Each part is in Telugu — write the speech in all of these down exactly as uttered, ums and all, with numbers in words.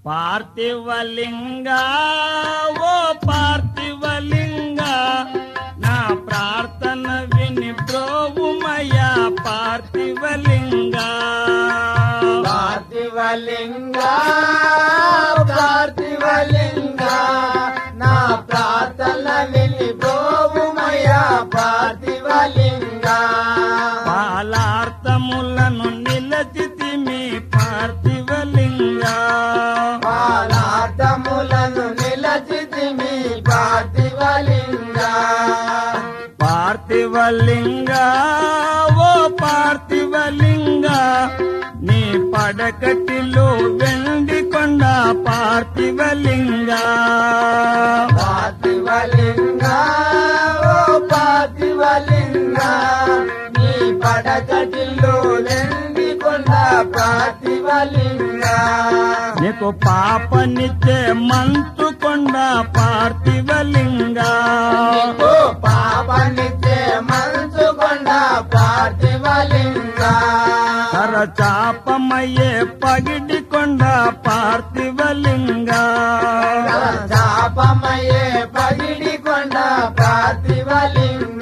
పార్థివలింగ ఓ పార్థివలింగ నా ప్రార్థన విని బ్రోవుమయ్యా పార్థివలింగ పార్థివలింగ పార్థివలింగ నా ప్రార్థన విని బ్రోవుమయ్యా పార్థివలింగ పాలార్థములను నిలచితిమి పార్థివలింగ పాలార్థములను నిలచితిమి పార్థివలింగ పార్థివలింగ ఓ పార్థివలింగ నీ పడకటిలో వెండి కొండ పార్థివలింగ పార్థివలింగ ఓ పార్థివలింగ నీ పడకటిలో వెండి కొండ పార్థివలింగ నీకు పాపనిచ్చే మంతు కొండ పార్థివలింగ నీకు పాపనిచ్చే మంచు కొండ పార్థివలింగ కరచాపమయ్యే పగిడి కొండ పార్థివలింగ చాపమయ్యే పగిడి కొండ పార్థివలింగ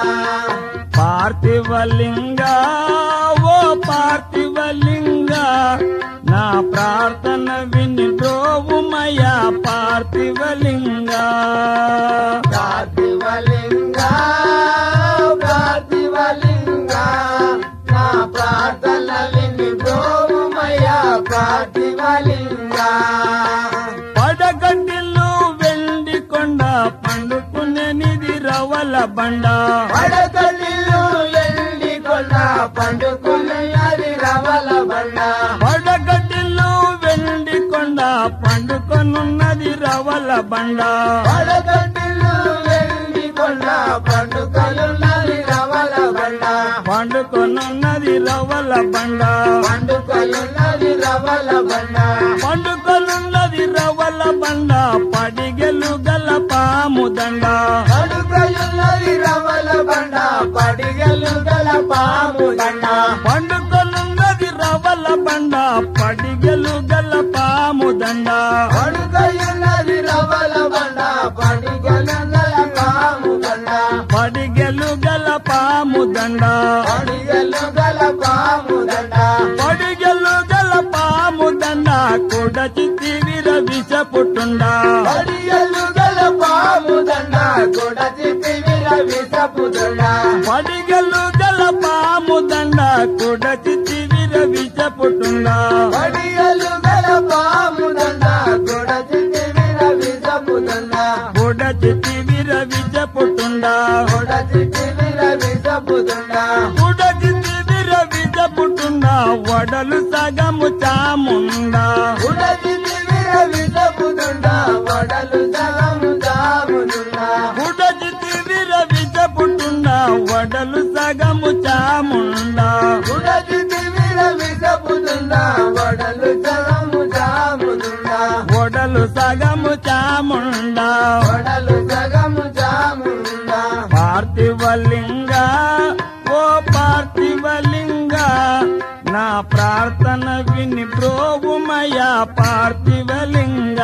పార్థివలింగ ఓ పార్థివలింగ నా ప్రార్థన విని బ్రోవుమయ్యా పార్థివలింగ పార్థివలింగ పార్థివలింగ నా ప్రార్థన విని బ్రోవుమయ్యా పార్థివలింగ పడగడ్డిలు వెండి కొండ పండుకునే నిధి రవల బండ పడకలిల్లు ఎండి కొండ పండుకున్నది రవల బండ పడగడ్డిలు వెండి కొండ పండుకొనున్నది రవల బండ పడకలిల్లు ఎండి కొండ పండుకలున్నది రవల బండ పండుకొనున్నది రవల బండ పండుకలున్నది రవల బండ పండుకొనున్నది రవల బండ పడిగెలు గల పాము దండ పండుకలున్నది రవల బండ పడిగలు గల పాము దండ పండుకొనున్నది రవల బండ పడిగెలు గల పాము దండ పండుకలున్నది రవల బండ పడిగలు గల పాము దండ పడిగెలు గల పాము దండ పడిగలు గల పాము దండ పడిగెలు గల పాము దండ కొడచి తీవిర విష పుట్టుండ పడిగలు గల పాము దండ కొడచి తివిర విసపు దండ పడిగెలు గల పాము దండ కొడచి తీవిర విష పుట్టుండ పడిగలు గల పాము దండ కొడచి తివిర విసపు దండ కొడచి తీవిర విష పుట్టుండ కొడచి తివిర విసపు దండ కొడచి తీవిర విష పుట్టుండ వడలు సగము చాముండ కొడచి తివిర విసపు దండ వడలు సగము దామునుండ కొడచి తీవిర విష పుట్టుండ వడలు సగము చాముండ కొడచి తివిర విసపు దండ వడలు సగము దామునుండ వడలు సగము చాముండ వడలు సగము దామునుండ పార్థివలింగ ఓ పార్థివలింగ నా ప్రార్థన విని బ్రోవుమయ్యా పార్థివలింగ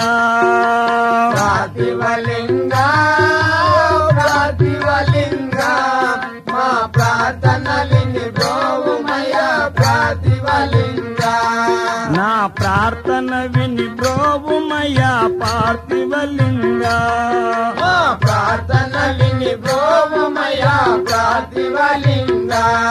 పార్థివలింగ పార్థివలింగ మా ప్రార్థన విని బ్రోవుమయ్యా పార్థివలింగ నా ప్రార్థన విని బ్రోవుమయ్యా పార్థివలింగ మా ప్రార్థన విని బ్రోవుమయ్యా పార్థివలింగ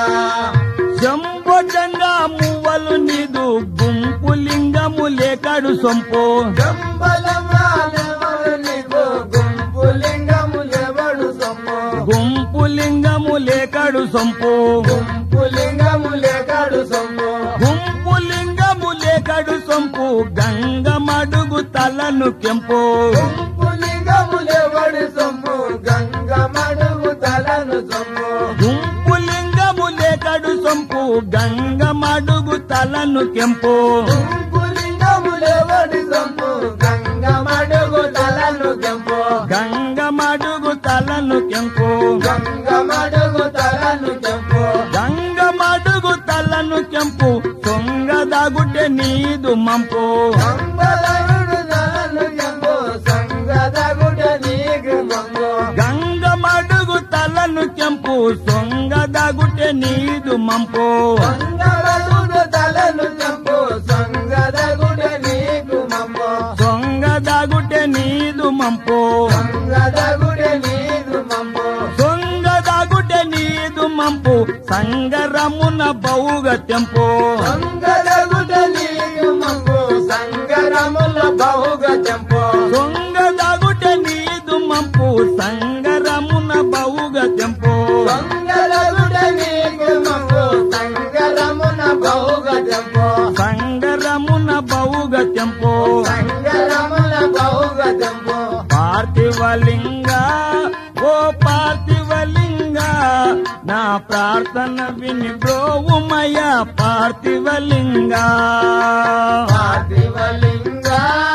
జంబోజంగా మువ్వలు నీదు గుంపు లింగము లేకడు సొంపు జంబలమాలెవరు నీకు గుంపు లింగములెవడు సొమ్ము గుంపు లింగము లేకడు సొంపు గుంపు లింగములెకడు సొమ్ము గుంపు లింగము లేకడు సొంపు గంగమడుగు తలను కెంపు గుంపు లింగములెవడు సొమ్ము గంగమడుగు తలను సొమ్ము గుంపు లింగము లేకడు సొంపు గంగమడుగు తలను కెంపు గుంపు లింగములెవడి సొమ్ము గంగమడుగు తలను కెంపు గంగమడుగు తలను కెంపు గంగమడుగు తలను కెంపు గంగమడుగు తలను కెంపు సొంగదగుటె నీదు మంపు గంగదగుడు నీదు మంపు సంగదగుడు తలను చంపు సంగదగుడ నీకు మంపు దొంగదాగుటే నీదు మంపు సంగదగుడ నీకు మంపు దొంగదాగుటే నీదు మంపు సంగరమున బౌగ తెంపు సంగదగుడ నీకు మంపు సంగరముల బహుగ చంపు దొంగదాగుటే నీదు మంపు సంగరమున బౌగ తెంపు సంగదగుడ నీకు మంపు సంగరమున బహుగ చంపు సంగరమున బౌగ తెంపు సంగరముల బహుగ చంపు పార్థివలింగ ఓ పార్థివలింగ నా ప్రార్థన విని బ్రోవుమయ పార్థివలింగ పార్థివలింగ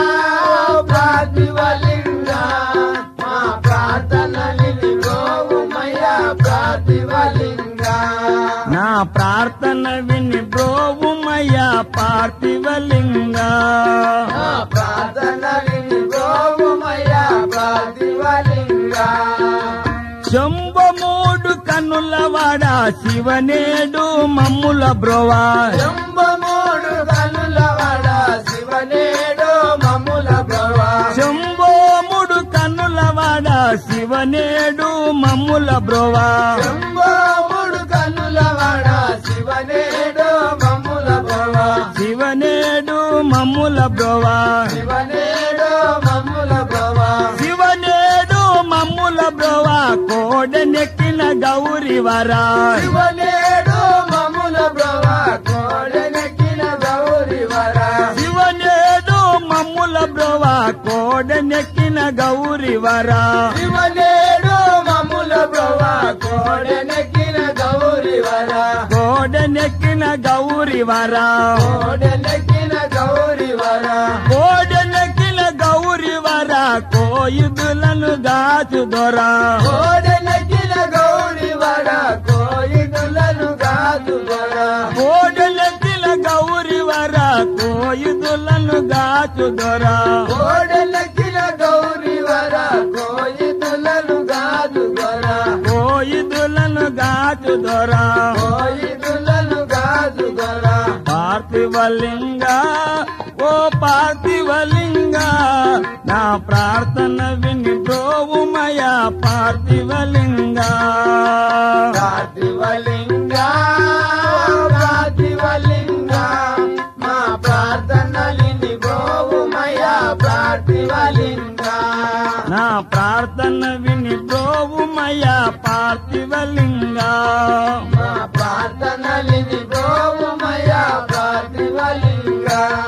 పార్థివలింగ మా ప్రార్థన విని బ్రోవుమయ్య పార్థివలింగ నా ప్రార్థన విని బ్రోవుమయ పార్థివలింగ మా ప్రార్థన విని బ్రోవుమయ్య పార్థివలింగ శంభో మూడు కన్నులవాడ శివనేడు మమ్ముల బ్రోవా శంభమూడు కనులవాడ శివనేడు మమ్ముల బ్రోవా శంభో మూడు కన్నులవాడ శివనేడు మమ్ముల బ్రోవా శంభమూడు కనులవాడ శివనేడు మమ్ముల బ్రోవా శివనేడు మమ్ముల బ్రోవా శివనేడు మమ్ముల బ్రోవా శివనేడు మమ్ముల బ్రోవా కోడెనెక్కిన గౌరి వరా శివనేడు మమ్ముల బ్రోవా కోడెనెక్కిన గౌరి వర శివనేడు మమ్ముల బ్రోవా కోడెనెక్కిన గౌరి వరా శివనేడు మమ్ముల బ్రోవా కోడెనెక్కిన గౌరి వర కోడెనెక్కిన గౌరి వరా కోడెనెక్కిన గౌరి వర కోడెనెక్కిన గౌరి వరా కోయిదులను గాచు దొరా కోడెనెక్కిన గౌరి వర కోయిదులను గాదు వర కోడెనెక్కిన గౌరి వరా కోయిదులను గాచు దొరా కోడెనెక్కిన గౌరి వర కోయిదులను గాదు వర కోయిదులను గాచు దొరా కోయిదులను గాదు వర పార్థివలింగ ఓ పార్థివలింగ నా ప్రార్థన విని బ్రోవుమయ పార్థివలింగ పార్థివలింగ పార్థివలింగ మా ప్రార్థనలిని బ్రోవుమయ పార్థివలింగ నా ప్రార్థన విని బ్రోవుమయ పార్థివలింగ మా ప్రార్థనలిని బ్రోవుమయ పార్థివలింగ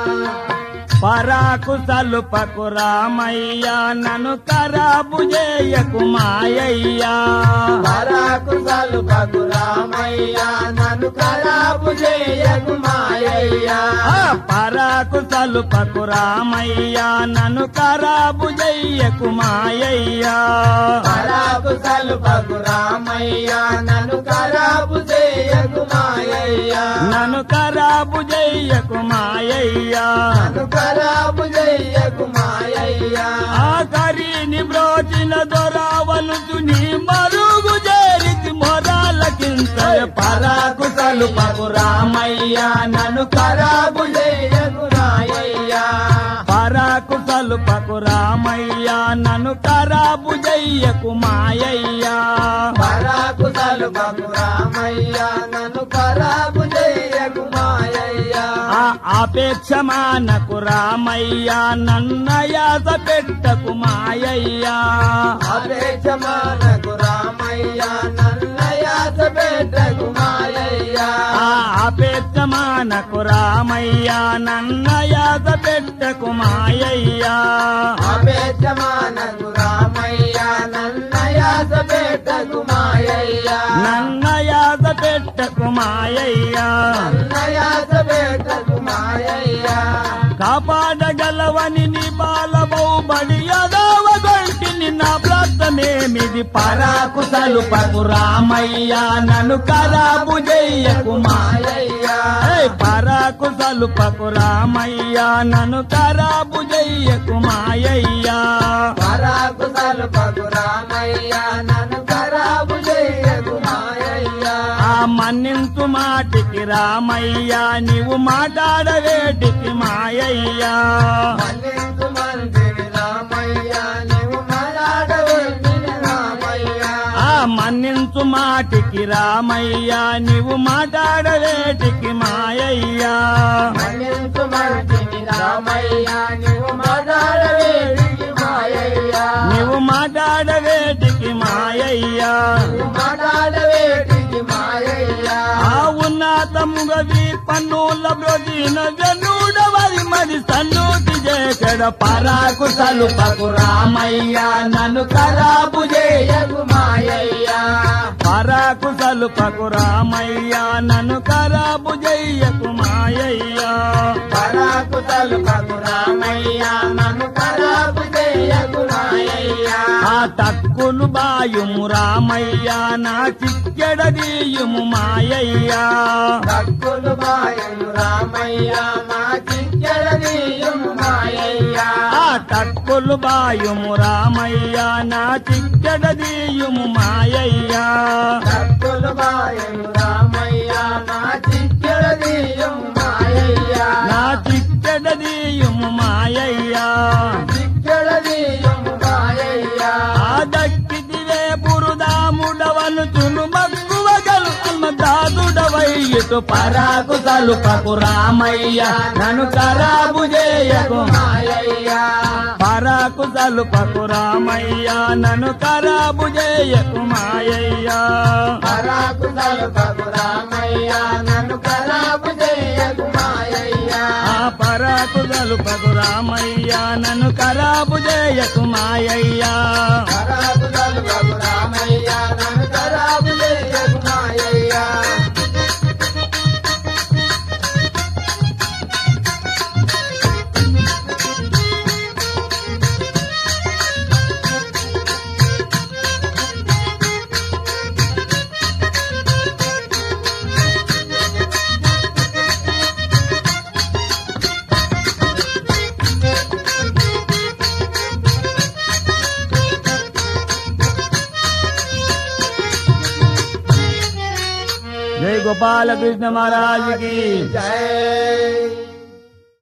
పరాకు సలుపకు రామయ్య నన్ను ఖరాబు చేయకు మాయయ్యా పరాకు సలుపకు రామయ్య నన్ను ఖరాబు చేయకు మాయయ్య ఆ పరాకు సలుపకు రామయ్య నన్ను ఖరాబు చెయ్యకు మాయయ్యా పరాకు సలుపకు రామయ్య నన్ను ఖరాబు చేయకు మాయయ్య నన్ను ఖరాబు చెయ్యకు మాయయ్యా నన్ను ఖరాబు చేయకు మాయయ్య ఆఖరిని బ్రోచిన దొరావలుచు నీ మరుగు చేరితి మొరాలకింత పరాకు సలుపకు రామయ్య నన్ను ఖరాబు చేయకు మాయయ్య పరాకు సలుపకు రామయ్య నన్ను ఖరాబు చెయ్యకు మాయయ్యా పరాకు సలుపకు రామయ్య నన్ను ఖరాబు చేయకు మాయయ్య ఆ ఆపేక్ష మానకు రామయ్య నన్నయాస పెట్టకు మాయయ్యా అపేక్షమానకు రామయ్య నన్నయాస పెట్టకు మాయయ్య ఆ ఆపేక్ష మానకు రామయ్య నన్నయాస పెట్టకు మాయయ్యా అపేక్షమానకు రామయ్య నన్నయాస పెట్టకు మాయయ్య నన్నయాస పెట్టకు మాయయ్యా నన్నయాస పెట్టకు మాయయ్య కాపాడగలవని నీ బాలబౌబడి యదవ గొంటిని నా ప్రార్థనేమిది పరాకు సలుపకు రామయ్య నన్ను ఖరాబు చెయ్యకు మాయయ్య ఏయ్ పరాకు సలుపకు రామయ్య నన్ను ఖరాబు చెయ్యకు మాయయ్యా పరాకు సలుపకు రామయ్య నన్ను ఖరాబు చేయకు మాయయ్య ఆ మన్నించు మాటికి రామయ్య నీవు మాట్లాడవేటికి మాయయ్యా మన్నించు మంత్రి రామయ్య నీవు మాట్లాడవేటికి రామయ్య ఆ మన్నించు మాటికి రామయ్య నీవు మాట్లాడవేటికి మాయయ్యా మన్నించు మంత్రి రామయ్య నీవు మాట్లాడవేటికి మాయయ్య నీవు మాట్లాడవేటికి మాయయ్యా నీవు మాట్లాడవేటికి మాయయ్య ఆ ఉన్నతముగవి పన్నుల బ్రోజిన వెన్నుడవది మరి సన్నుటి చేసడ పరాకు సలుపకు రామయ్య నన్ను ఖరాబు చేయకు మాయయ్య పరాకు సలుపకు రామయ్య నన్ను ఖరాబు చేయకు మాయయ్యా పరాకు తలుపకు రామయ్య నన్ను ఖరాబు చేయకు మాయయ్య ఆ తక్కులు బాయుము రామయ్య నా చిక్కెడదీయుము మాయయ్యా తక్కులు బాయను రామయ్య మా చిక్కెడదీయుము మాయయ్య ఆ తక్కులు బాయుము రామయ్య నా చిక్కెడదీయుము మాయయ్యా తక్కులు బాయను రామయ్య మా చిక్కెడదీయుము మాయయ్య నా చిక్కెడదీయుము మాయయ్యా చిక్కెడదీయుము మాయయ్య ఆ దక్కిదివే బురుదాముడవను చును మక్కువగలు అల్మదాదుడవయ్యటు పరాకు సలుపకు రామయ్య నన్ను ఖరాబు చేయకు మాయయ్య పరాకు సలుపకు రామయ్య నన్ను ఖరాబు చేయకు మాయయ్యా పరాకు తలుపకు రామయ్య నన్ను ఖరాబు చేయకు మాయయ్య ఆ పరాకు సలుపకు రామయ్య నన్ను ఖరాబు చేయకు మాయయ్యా ఖరాబు తలుపకు రామయ్య నన్ను ఖరాబు చేయకు మాయయ్య జై గోపాల కృష్ణ మహారాజ్ కి జై